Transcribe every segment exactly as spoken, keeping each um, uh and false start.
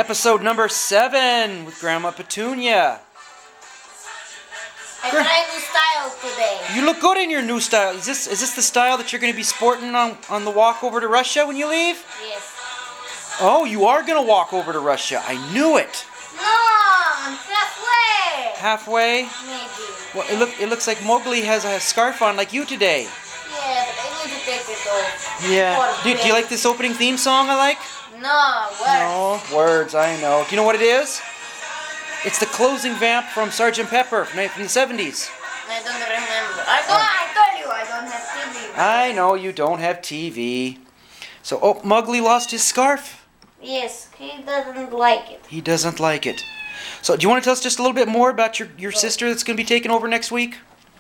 Episode number seven with Grandma Petunia. I tried new style today. You look good in your new style. Is this is this the style that you're going to be sporting on, on the walk over to Russia when you leave? Yes. Oh, you are going to walk over to Russia. I knew it. No, I'm halfway. Halfway? Maybe. Well, it, look, it looks like Mowgli has a scarf on like you today. Yeah, but I need to take it off. Yeah. Do, do you like this opening theme song I like? No, what? No, words, I know. Do you know what it is? It's the closing vamp from Sergeant Pepper from the seventies. I don't remember. I don't, I told you I don't have T V. I know you don't have T V. So, oh, Mowgli lost his scarf. Yes, he doesn't like it. He doesn't like it. So, do you want to tell us just a little bit more about your, your sister that's going to be taking over next week?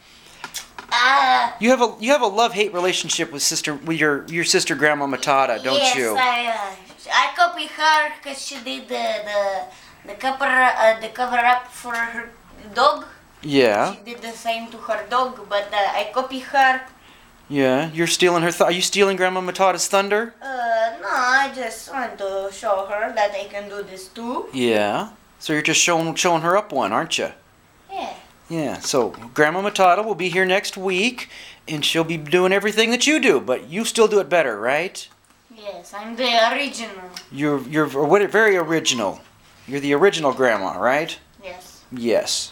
Uh, You have a you have a love-hate relationship with sister with your your sister Grandma Matata, don't yes, you? I, uh, I copy her because she did the the the cover uh, the cover up for her dog. Yeah. She did the same to her dog, but uh, I copy her. Yeah. You're stealing her. Th- are you stealing Grandma Matata's thunder? Uh, no, I just want to show her that I can do this too. Yeah. So you're just showing showing her up one, aren't you? Yeah. Yeah. So Grandma Matata will be here next week, and she'll be doing everything that you do, but you still do it better, right? Yes, I'm the original. You're you're what very original. You're the original grandma, right? Yes. Yes.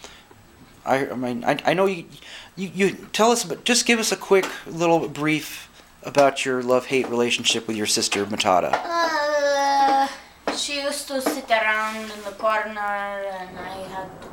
I, I mean I, I know you, you you tell us but just give us a quick little brief about your love-hate relationship with your sister Matata. Uh, she used to sit around in the corner, and I had to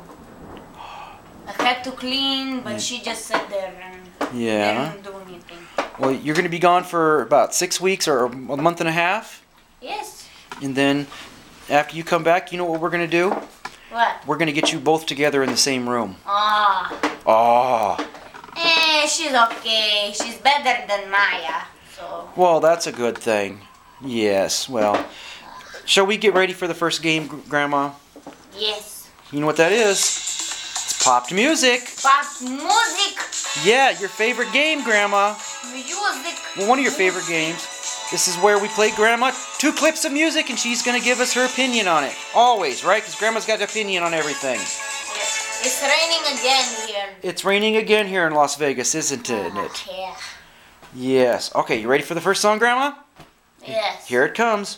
I had to clean, but Yeah. she just sat there and Yeah. didn't do anything. Well, you're going to be gone for about six weeks or a month and a half, Yes. and then after you come back, you know what we're going to do? What? We're going to get you both together in the same room. Ah. Oh. Eh, she's okay. She's better than Maya. So. Well, that's a good thing. Yes. Well, shall we get ready for the first game, Gr- Grandma? Yes. You know what that is? It's popped music. Pop music. Yeah, your favorite game, Grandma. Music. Well, one of your favorite games. This is where we play Grandma two clips of music, and she's going to give us her opinion on it. Always, right? Because Grandma's got an opinion on everything. Yes. It's raining again here. It's raining again here in Las Vegas, isn't it? Ah, yeah. Yes. Okay, you ready for the first song, Grandma? Yes. Here it comes.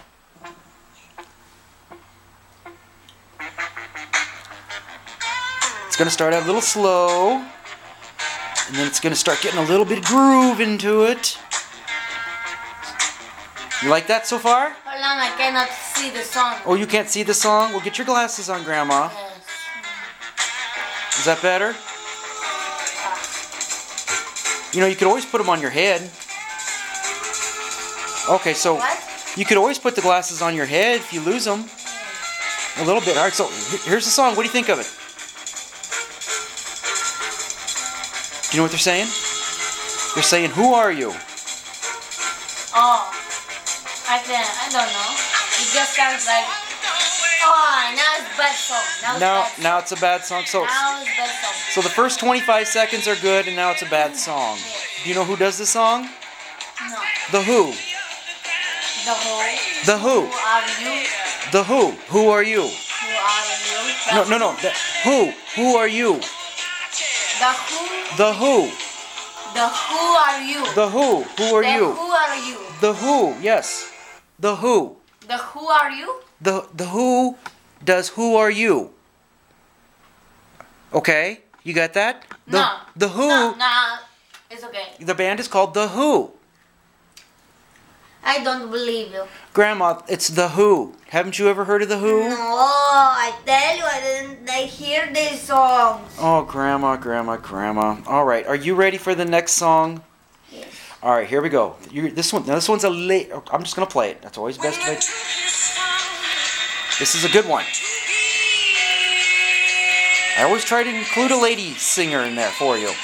It's going to start out a little slow, and then it's going to start getting a little bit of groove into it. You like that so far? Hold on, I cannot see the song. Oh, you can't see the song? Well, get your glasses on, Grandma. Yes. Is that better? You know, you could always put them on your head. Okay, so What? you could always put the glasses on your head if you lose them. A little bit. All right, so he- here's the song. What do you think of it? Do you know what they're saying? They're saying, "Who are you?" Oh. I can I don't know. It just sounds like. Oh, now it's bad song. Now it's Now, bad now it's a bad song. So, song. Now it's bad song. so the first twenty-five seconds are good, and now it's a bad song. Do you know who does the song? No. The Who. The whole. The Who. Who are you? The Who. Who are you? Who are you? No, no, no. The Who. Who are you? The who? The Who. The who are you? The Who. Who are The you? who are you? The Who. Yes. The Who. The who are you? The the Who does Who are you? Okay, you got that? The, No. The Who. No, no. It's okay. The band is called The Who. I don't believe you. Grandma, it's The Who. Haven't you ever heard of The Who? No, I tell you, I didn't I hear these songs. Oh, Grandma, Grandma, Grandma. All right, are you ready for the next song? Yes. All right, here we go. You this one. Now this one's a late. I'm just gonna play it. That's always best. To play. This is a good one. I always try to include a lady singer in there for you,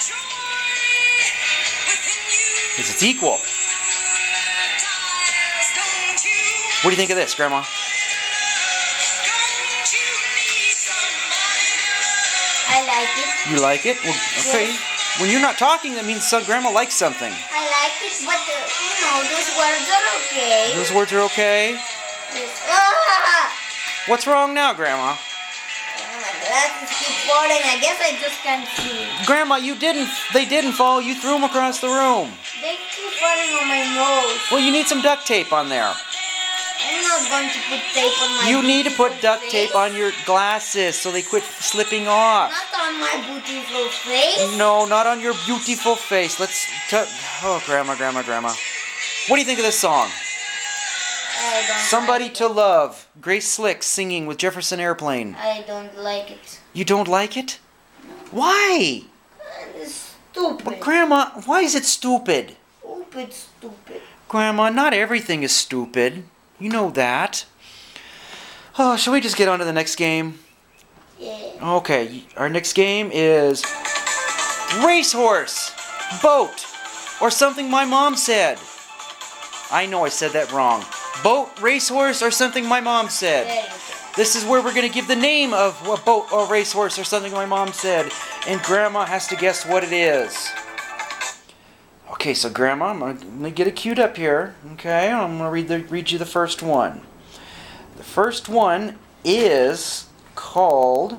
because it's equal. What do you think of this, Grandma? I like it. You like it? Well, okay. When you're not talking, that means some Grandma likes something. I like it, but uh, you know, those words are okay. Those words are okay. Yes. Ah! What's wrong now, Grandma? My glasses keep falling. I guess I just can't see. Grandma, you didn't. They didn't fall. You threw them across the room. They keep falling on my nose. Well, you need some duct tape on there. I'm not going to put tape on my You need to put beautiful duct face. tape on your glasses so they quit slipping off. Not on my beautiful face. No, not on your beautiful face. Let's. T- oh, Grandma, Grandma, Grandma. What do you think of this song? I don't Somebody like to Love. Grace Slick singing with Jefferson Airplane. it. I don't like it. You don't like it? Why? It's stupid. Well, Grandma, why is it stupid? Stupid, stupid. Grandma, not everything is stupid. You know that. Oh, shall we just get on to the next game? Yeah. Okay, our next game is racehorse, boat, or something my mom said. I know I said that wrong. Boat, racehorse, or something my mom said. There you go. This is where we're going to give the name of a boat or racehorse or something my mom said. And Grandma has to guess what it is. Okay, so Grandma, I'm going to get it queued up here. Okay, I'm going to read, the, read you the first one. The first one is called...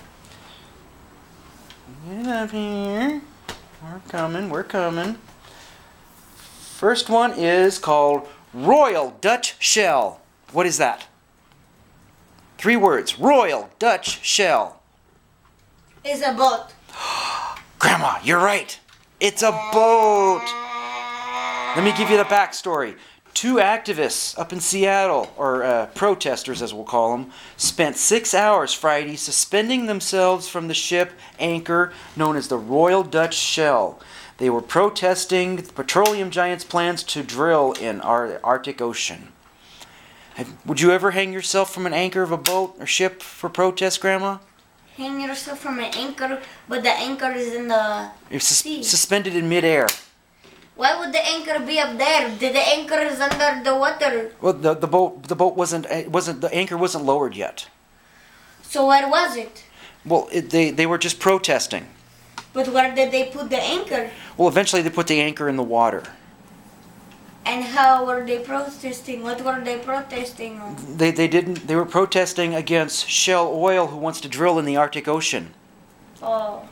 Get up here. We're coming, we're coming. First one is called Royal Dutch Shell. What is that? Three words. Royal Dutch Shell. It's a boat. Grandma, you're right. It's a boat. Let me give you the backstory. Two activists up in Seattle, or uh, protesters as we'll call them, spent six hours Friday suspending themselves from the ship anchor known as the Royal Dutch Shell. They were protesting the petroleum giant's plans to drill in our Arctic Ocean. Have, would you ever hang yourself from an anchor of a boat or ship for protest, Grandma? Hang yourself from an anchor, but the anchor is in the It's sus- sea. suspended in midair. Why would the anchor be up there? Did the anchor is under the water? Well, the the boat the boat wasn't it wasn't the anchor wasn't lowered yet. So where was it? Well, it, they they were just protesting. But where did they put the anchor? Well, eventually they put the anchor in the water. And how were they protesting? What were they protesting on? They they didn't. They were protesting against Shell Oil, who wants to drill in the Arctic Ocean. Oh,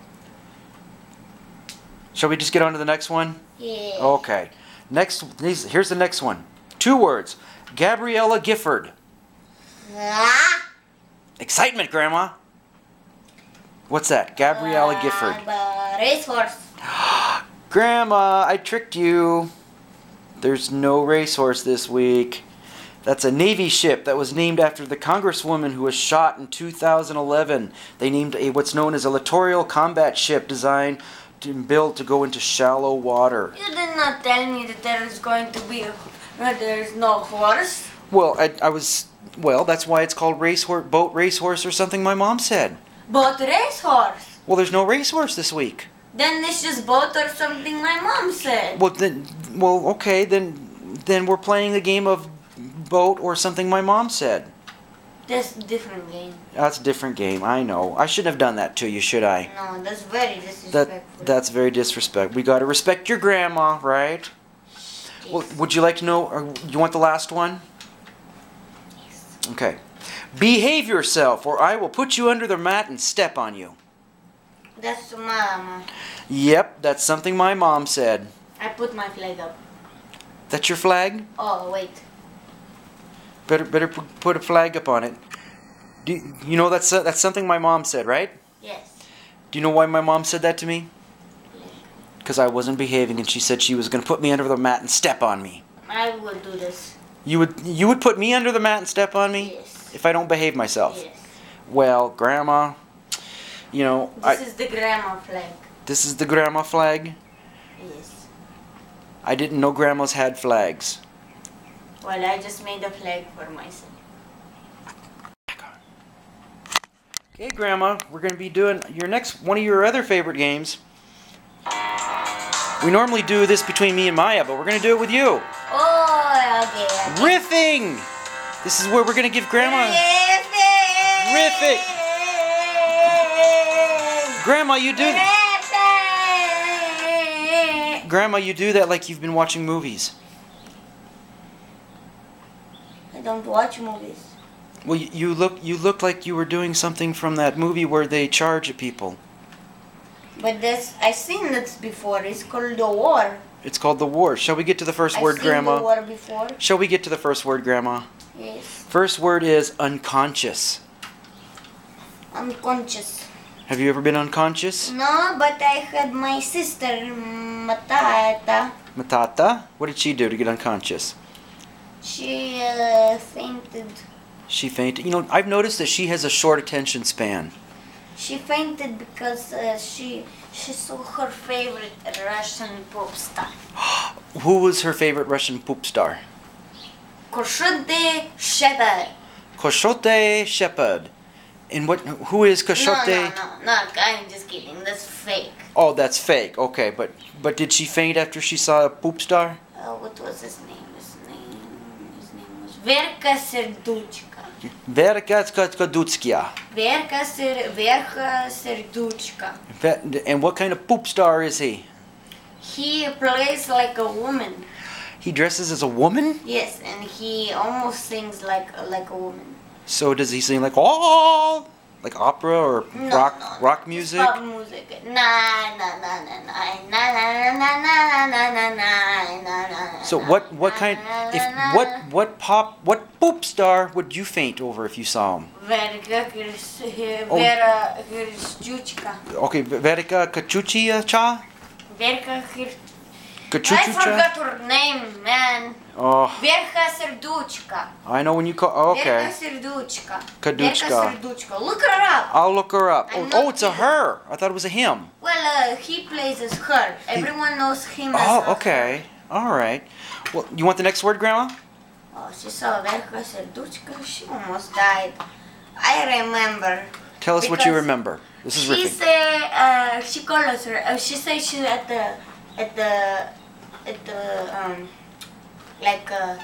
Shall we just get on to the next one? yeah. Okay. Next, these, here's the next one. Two words. Gabriella Gifford. Ah, Excitement, Grandma. What's that? Gabriella Gifford. Uh, the racehorse. Grandma, I tricked you. There's no racehorse this week. That's a Navy ship that was named after the Congresswoman who was shot in two thousand eleven. They named a what's known as a littoral combat ship designed to built to go into shallow water. You did not tell me that there is going to be a, that there is no horse. Well, I, I was well. That's why it's called racehorse, boat racehorse, or something. My mom said. But racehorse. Well, there's no racehorse this week. Then it's just boat or something my mom said. Well, then, well, okay, then, then we're playing the game of boat or something my mom said. That's a different game. That's a different game. I know. I shouldn't have done that to you, should I? No, that's very disrespectful. That that's very disrespectful. We got to respect your grandma, right? Well, would you like to know? Or you want the last one? Yes. Okay. Behave yourself, or I will put you under the mat and step on you. That's mama. Yep, that's something my mom said. I put my flag up. That's your flag? Oh, wait. Better better pu- put a flag up on it. Do you, you know that's uh, that's something my mom said, right? Yes. Do you know why my mom said that to me? Because I wasn't behaving, and she said she was going to put me under the mat and step on me. I will do this. You would you would put me under the mat and step on me Yes. if I don't behave myself. Yes. Well, Grandma, you know, This I, is the grandma flag. this is the grandma flag. Yes. I didn't know grandmas had flags. Well, I just made a flag for myself. Okay, Grandma, we're going to be doing your next one of your other favorite games. We normally do this between me and Maya, but we're going to do it with you. Oh, okay. okay. Riffing. This is where we're going to give Grandma. Riffing. Grandma, you do. Riffing. Grandma, you do that like you've been watching movies. I don't watch movies. Well, you, you look you look like you were doing something from that movie where they charge at people. But this, I've seen this before. It's called The War. It's called The War. Shall we get to the 1st I've word, seen Grandma? The War before. Shall we get to the first word, Grandma? Yes. First word is unconscious. Unconscious. Have you ever been unconscious? No, but I had my sister, Matata. Matata? What did she do to get unconscious? She uh, fainted. She fainted. You know, I've noticed that she has a short attention span. She fainted because uh, she she saw her favorite Russian pop star. Who was her favorite Russian poop star? Koshote Shepard. Koshote Shepard. And what? Who is Koshote? No, no, no, no. I'm just kidding. That's fake. Oh, that's fake. Okay, but but did she faint after she saw a poop star? Uh, what was his name? His name. His name was Verka Serduchka. Verka Skadutskia. Verka Ser Verka Serduchka. And what kind of poop star is he? He plays like a woman. He dresses as a woman? Yes, and he almost sings like like a woman. So does he sing like oh, like opera or No, rock no, rock it's music? Pop music. Na na na na na na na na na na na na na na. So what what kind if what what pop what poop star would you faint over if you saw him? Verka Vera Kirstuchka. Okay, Verika Kachuchia cha? Verka Kir. I Kachuchu forgot cha? her name, man. Oh, Verka Serduchka. I know when you call oh, Verka okay. Serduchka. Kaduchka. Verka Serduchka. Look her up. I'll look her up. I'm Oh, not oh, it's a kidding. her. I thought it was a him. Well, uh, he plays as her. Everyone knows him as Oh, a okay. All right. Well, you want the next word, Grandma? Oh, she saw Verka Serduchka. She almost died. I remember. Tell us what you Because remember. This is She ripping. say uh, she calls her. Uh, she say she's at the at the at the um like uh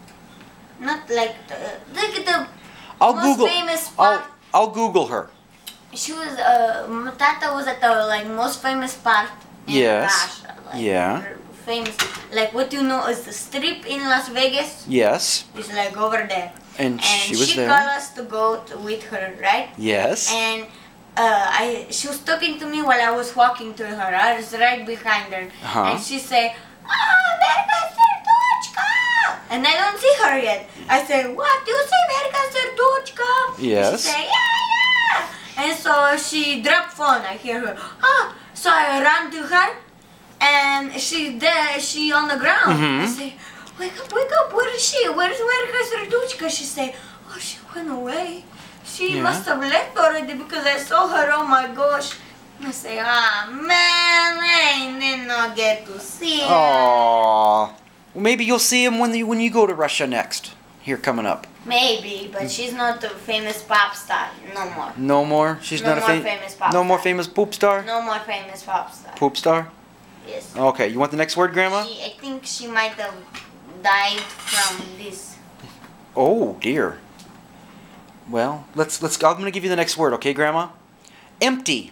not like the like the I'll most Google. famous I'll part. I'll Google her. She was uh Matata was at the like most famous part in Yes. Russia. Like, Yeah. her Famous like what you know is the strip in Las Vegas. Yes. It's like over there. And, And she was she there. called us to go to, with her, right? Yes. And uh, I she was talking to me while I was walking to her. I was right behind her, Uh-huh. and she said, "Ah, Verka Serduchka!" And I don't see her yet. I say, "What? You see Verka Serduchka?" Yes. She say, "Yeah, yeah." And so she dropped phone. I hear her. Ah, so I ran to her, and she there. She on the ground. Mhm. I say, "Wake up, wake up! Where is she? Where's Verka Serduchka?" She say, "Oh, she went away. She Yeah. must have left already because I saw her. Oh my gosh!" I say, "Ah man, I did not get to see her." Aww. Well, maybe you'll see him when you when you go to Russia next. Here coming up. Maybe, but she's not a famous pop star. No more. No more. She's No not more a fam- famous pop No more star. famous poop star. No more famous pop star. Poop star. Yes. Okay. You want the next word, Grandma? She, I think she might have died from this. Oh dear. Well, let's let's. I'm gonna give you the next word, okay, Grandma? Empty.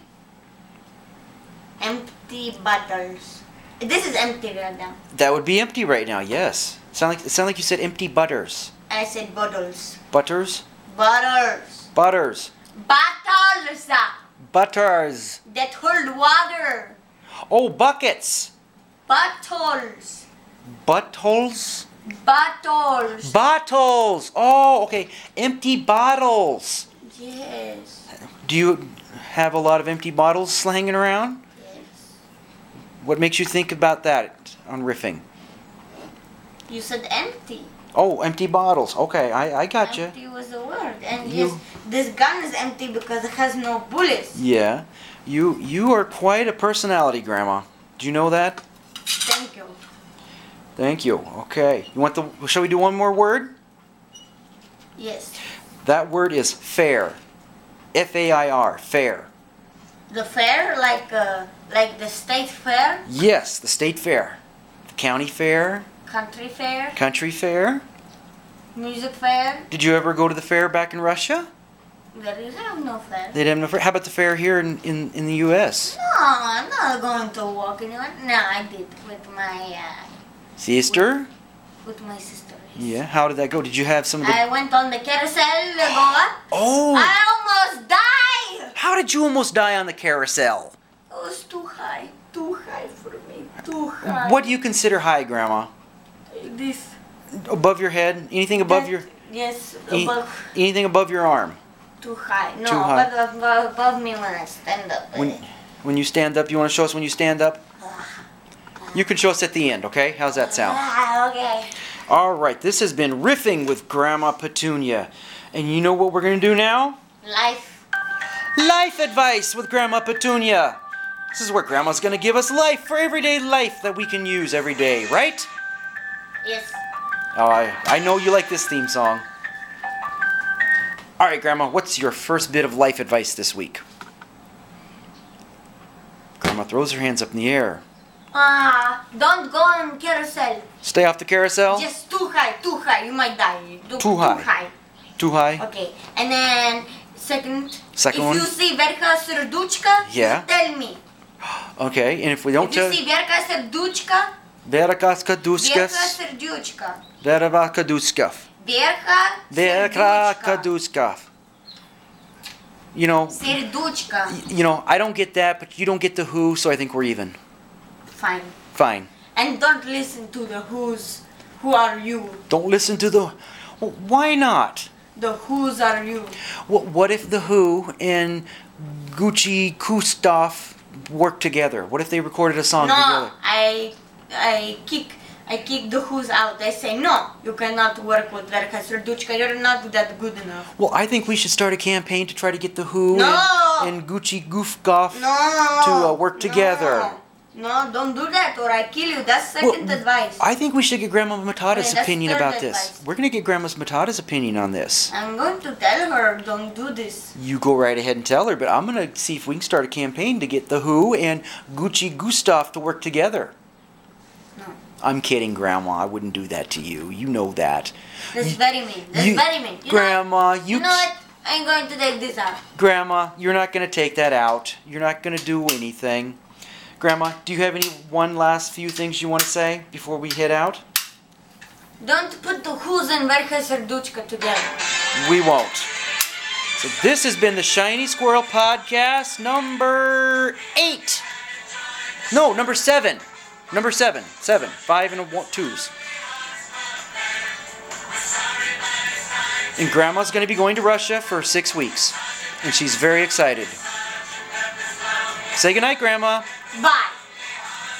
Empty bottles. This is empty right now. That would be empty right now. Yes. Sound like it sound like you said empty butters. I said bottles. Butters. Bottles. Butters. Bottles Butters. that hold water. Oh, buckets. Bottles. Buttholes. Bottles. Bottles. Oh, okay. Empty bottles. Yes. Do you have a lot of empty bottles hanging around? Yes. What makes you think about that on riffing? You said empty. Oh, empty bottles. Okay, I, I got you. Empty was the word. And You- yes, this gun is empty because it has no bullets. Yeah. You you are quite a personality, Grandma. Do you know that? Thank you. Thank you. Okay. You want the shall we do one more word? Yes. That word is fair. F A I R, fair. The fair, like uh, like the state fair, Yes, the state fair. The county fair, country fair, country fair. music fair. Did you ever go to the fair back in Russia? There is have no fair. They didn't have no fair. How about the fair here in, in, in the U S? No, I'm not going to walk anyone. No, I did with my uh, Sister? with my sister. Yeah. How did that go? Did you have some of the? I went on the carousel, go up. Oh. I almost died. How did you almost die on the carousel? It was too high, too high for me, too high. What do you consider high, Grandma? This. Above your head? Anything above that- your? Yes, E- above. anything above your arm? Too high. No, Too high. Above, above, above me when I stand up. When when you stand up, you want to show us when you stand up? You can show us at the end, okay? How's that sound? Ah, okay. All right, this has been Riffing with Grandma Petunia. And you know what we're going to do now? Life. Life advice with Grandma Petunia. This is where Grandma's going to give us life for everyday life that we can use every day, right? Yes. Oh, I, I know you like this theme song. All right, Grandma, what's your first bit of life advice this week? Grandma throws her hands up in the air. Ah, don't go on carousel. Stay off the carousel? Just too high, too high. You might die. Too, Too high. Too high. Too high? Okay. And then second. Second if one? you see Verka Serduchka, Yeah. tell me. Okay, and if we don't If you tell... see Verka Serduchka, Verakaska Verka duskas. Serduchka. Veravaka duskaf. Verka Veraka Serduchka. duskaf. You know, Serduchka. y- you know, I don't get that, but you don't get the who, so I think we're even. Fine. Fine. And don't listen to the who's. Who are you? Don't listen to the... Well, why not? The who's are you? What, what if the Who and Gucci Kustov worked together? What if they recorded a song No, together? I I kick I kick the who's out. I say no, you cannot work with Verka Serduchka. You're not that good enough. Well, I think we should start a campaign to try to get the Who No! and, and Gucci Goofgoff No. to uh, work together. No. No, don't do that or I kill you. That's second Well, advice. I think we should get Grandma Matata's Okay, that's opinion third about this. advice. We're going to get Grandma Matata's opinion on this. I'm going to tell her don't do this. You go right ahead and tell her, but I'm going to see if we can start a campaign to get the Who and Gucci Gustav to work together. No. I'm kidding, Grandma. I wouldn't do that to you. You know that. That's You- very mean. That's you- very mean. You Grandma, know, you you know what? I'm going to take this out. Grandma, you're not going to take that out. You're not going to do anything. Grandma, do you have any one last few things you want to say before we head out? Don't put the who's and Verka Serduchka together. We won't. So this has been the Shiny Squirrel Podcast number eight. No, number seven. Number seven. Seven. Five and a one, twos. And Grandma's going to be going to Russia for six weeks. And she's very excited. Say goodnight, Grandma. Bye.